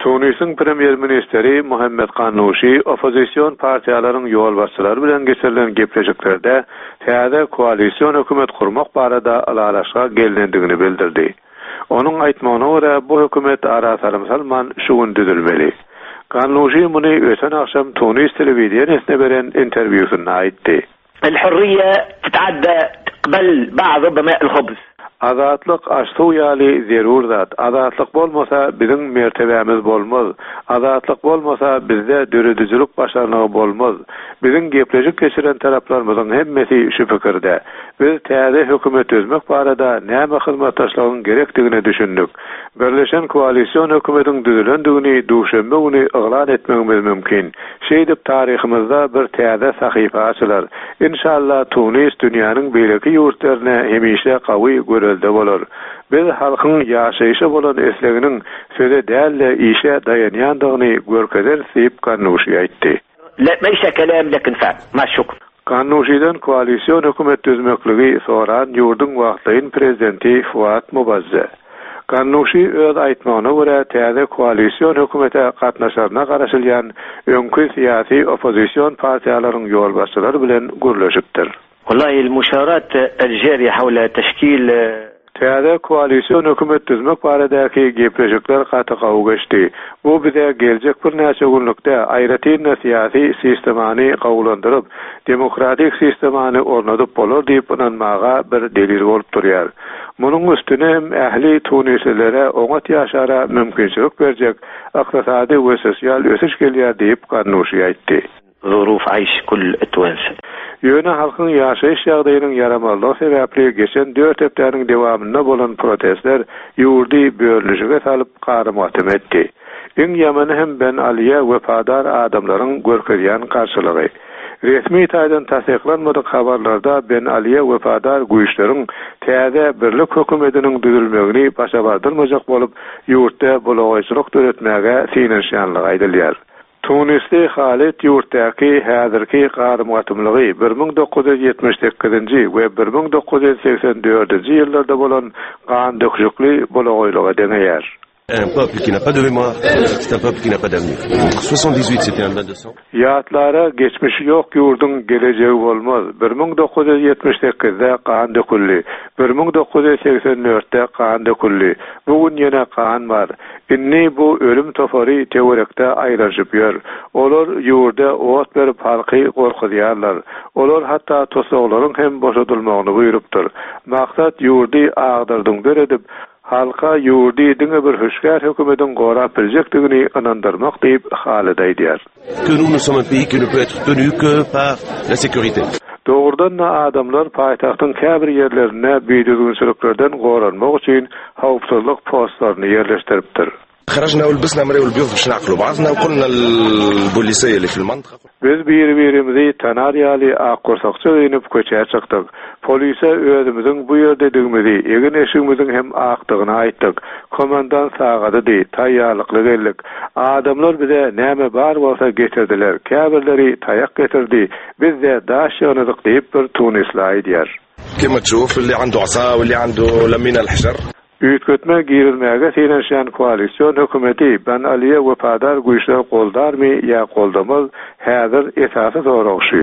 Tunis'in Premier Ministeri Muhammed Qannouchi opozisyon partiýalaryň ýolbaşçylary bilen geçirilen gepleşiklerde täze koalisiýon hökümet kurmak barada alalaşga gelindigini bildirdi. Onuň aýtmagyna görä bu hökümet ara-sarymsalman şu gün düzülmeli. Qannouchi muny öten akşam Tunis telewizionyna beren interwýusynda aýtdy. الحرية تتعدى قبل بعض بماء الخبز. Azatlyk aşsuw ýaly zerur zat. Azatlyk bolmasa biziň mertebemiz bolmaz. Azatlyk bolmasa bizde döredüjilik başarmagy bolmaz. Biziň gepleşik geçiren taraplarymyzyň hemmesi şu pikirde. Biz täze hökümet özmek barada näme hyzmatdaşlygyň gerekdigini düşündik. Birleşen koalisiýon hökümetiň düzülendigini duşanbe güni iglan etmegimiz mümkin. Şeýdip taryhymyzda bir täze sahyfa açylar. İnşallah Tunis dünýäniň beýleki ýurtlaryna hemişe gawy görelde bolar. Biz halkyň ýaşaýşy bolan esleginiň söze dälle işe dayanýandygyny görkezler diýip Qannouchi aýtdy. لا ليس كلام لكن فعل. ما شكر. Qannouchi'den koalisiýon hökümet düzmekligi soran ýurdun wagtlyň prezidenti Fuat Mubazza. Qannouchi öz aýtmagyna görä täze koalisiýon hökümete gatnaşaryna garaşylýan öňkü syýasy opozisiýon partiýalaryň ýolbaşçylary bilen gürleşipdir. والله المشارات الجارية حول تشكيل täze koalisiýon hökümet düzmek baradaky gepleşikler gaty geçdi. Bu bize geljek bir näçe günlükde aýratyn syýasy sistemany gowlandyryp, demokratik sistemany ornadyp bolar diýip inanmaga bir delil bolup durýar. Munyň üstüne ähli Tunislere oňat ýaşara mümkinçilik berjek ykdysady we sosial ösüş gelýär diýip Qannouchi aýtdy. ظروف عيش كل التوانسة. Ýöne halkyň ýaşaýyş ýagdaýynyň yaramaldygy sebäpli geçen 4 hepdeniň dewamynda bolan protestler ýurdy bölünişige salyp garamatem etdi. Iň ýamany hem Ben Aliýe wepadar adamlaryň görkezýän karşylygy. Resmi taýdan tasdiklanmadyk habarlarda Ben Aliýe wepadar güýçleriň täze birlik hökümetiniň düzülmegini başa bardyrmajak bolup ýurtda bulagyçylyk döretmäge sinirşýänligi aýdylýar. Tunisli halet ýurtdaky häzirki garamatemligi 1978-nji we 1984-nji ýyllarda bolan gan dökjükli bulagylyga deňeýär. Un peuple qui n'a pas de mémoire, c'est un peuple qui n'a pas d'avenir. 78 c'était un bain de sang. Ýatlara geçmişi ýok ýurdun geleceği bolmaz. 1978-de kan döküldi. 1984-de kan döküldi. Bugün ýene kan bar. Inni bu ölüm tofary teorekde aýraşyp ýör. Olar ýurda ot berip halky gorkudýarlar. Olar hatda tosaklaryň hem boşadylmagyny buýrupdyr. Maksat ýurdy agdyrdyň beredip halka ýurdy diňe bir höşgär hökümetiň gorap biljekdigini inandyrmak diýip halyt aýdýar. Que nous sommes un pays qui ne peut être tenu que par la sécurité. Doğrudan da adamlar paýtagtyň käbir ýerlerine beýdügünçiliklerden goranmak üçin hawpsuzlyk postlaryny ýerleşdiripdir. خرجنا ولبسنا مري والبيض باش نعقلوا بعضنا وقلنا البوليسيه اللي في المنطقه. Biz bir-birimizi tanar ýaly akgorsakça ýenip köçär çykdyk. Polise özümiziň bu ýerde digmedi, egin eşigimiziň hem akdygyny aýtdyk. Komandan sagady, taýýarlykly geldik. Adamlar bize näme bar bolsa getirdiler. Käbirleri taýak getirdi. Biz de daş ýanydyk diýip bir Tunisli aýdýar. كما تشوف اللي عنده عصا واللي عنده لمين الحجر. Üýtgetme girilmäge seýlenşen koalisiýon hökümeti Ben Aliýe wepadar güýçler goldarmy ýa goldamaz häzir esasy soragy.